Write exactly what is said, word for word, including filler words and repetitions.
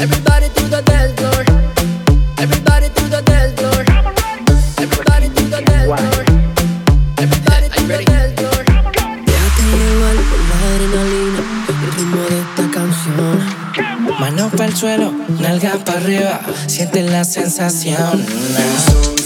Everybody to the dance floor. Everybody to the dance floor. Everybody to the dance floor. Everybody to the dance floor. Déjate llevar por la adrenalina, el ritmo de esta canción. Manos para el suelo, nalgas para arriba, siente la sensación.